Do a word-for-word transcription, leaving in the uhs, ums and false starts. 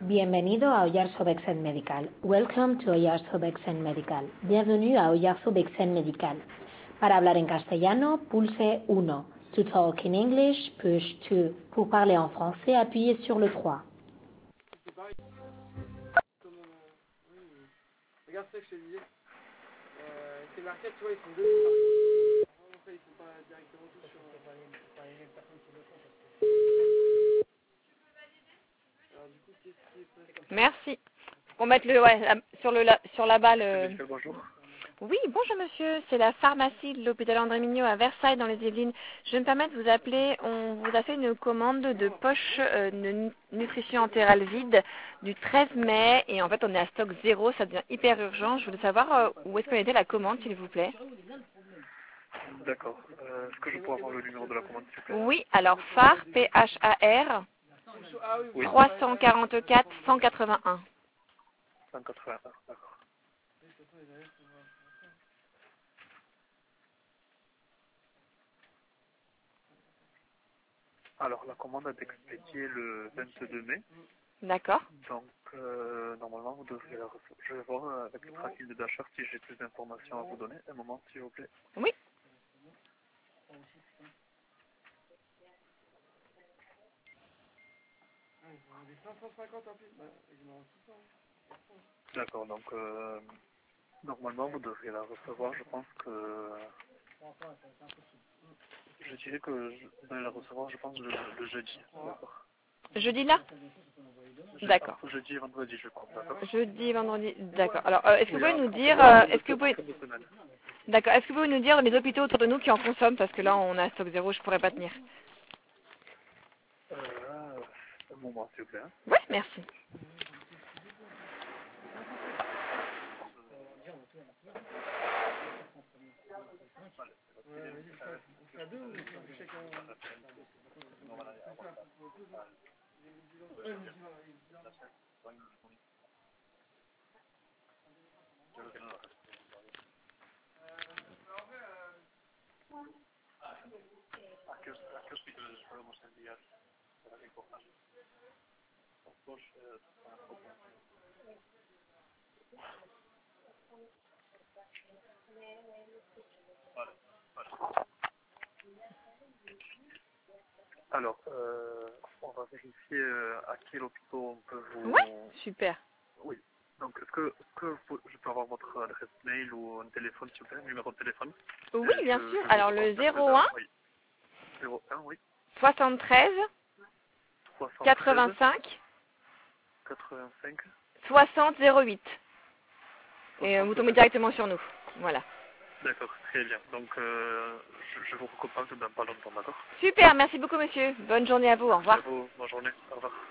Bienvenido a Oyarzo-Bexen Medical. Welcome to Oyarzo-Bexen Medical. Bienvenue à Oyarzo-Bexen Medical. Para hablar en castellano, pulse uno. To talk in English, push two. Pour parler en français, appuyez sur le trois. C'est pareil. Comme, euh, oui, oui. Regarde ça que je te disais. Euh, ces marquettes, tu vois, ils sont deux. Vraiment, ça, ils sont pas directement tous sur. Alors du coup, qu'est-ce qui est passé? Merci. Pour mettre le, ouais, la- sur le, la- sur là-bas le. Michel, bonjour. Oui, bonjour monsieur, c'est la pharmacie de l'hôpital André Mignot à Versailles dans les Yvelines. Je me permets de vous appeler, on vous a fait une commande de poche euh, de nu- nutrition entérale vide du treize mai et en fait on est à stock zéro, ça devient hyper urgent. Je voulais savoir euh, où est-ce qu'on était la commande s'il vous plaît. D'accord. Euh, Est-ce que je peux avoir le numéro de la commande, s'il vous plaît? Oui, alors phare, P H A R, Ah oui, Oui. trois cent quarante-quatre cent quatre-vingt-un. cent quatre-vingt-un, d'accord. Alors, la commande a été expédiée le vingt-deux mai. D'accord. Donc, euh, normalement, vous devriez la recevoir. Je vais voir euh, avec le tracking de d'achat si j'ai plus d'informations à vous donner. Un moment, s'il vous plaît. Oui. Ah, ils ont des cinq cent cinquante en plus. Bah, ils en ont six cents. D'accord, donc, euh, normalement, vous devriez la recevoir. Je pense que... Je dirais que je- vous allez la recevoir, je pense, le, le jeudi. D'accord. Jeudi là? Je- D'accord. entre jeudi et vendredi, je crois. D'accord. Jeudi, vendredi, d'accord. Alors, euh, est-ce que vous Oui, pouvez nous en dire, fait, en euh, fin de, est-ce que vous en pouvez, fin de semaine. d'accord, est-ce que vous pouvez nous dire les hôpitaux autour de nous qui en consomment parce que là on a stock zéro, je pourrais pas tenir. Euh, un moment, s'il vous plaît. Hein. Oui, merci. Ouais, vas-y, ça, on fait à deux ou on fait chacun. C'est ça, pour tous, hein. J'ai mis dix ans. Ouais, j'ai mis dix ans, oui, dix ans. ¿A qué, a qué hospitales podemos enviar para que cojan? Dos, eh, vale, vale. Alors, euh, on va vérifier euh, à quel hôpital on peut vous... Oui, super. Oui. Donc, est-ce que, est-ce que vous- je peux avoir votre adresse mail ou un téléphone, s'il vous plaît, un numéro de téléphone? Oui, Et bien je, sûr. je vous Alors le recontacte zéro dans... un Oui. zéro un, oui. soixante-treize soixante-treize, quatre-vingt-cinq quatre-vingt-cinq, soixante zéro huit. Et euh, vous soixante tombez zéro huit. directement sur nous. Voilà. D'accord, très bien. Donc, euh, je, je vous recontacte dans pas longtemps, d'accord? Super, merci beaucoup monsieur. Bonne journée à vous. Au Merci à revoir. vous. Bonne journée. Au revoir.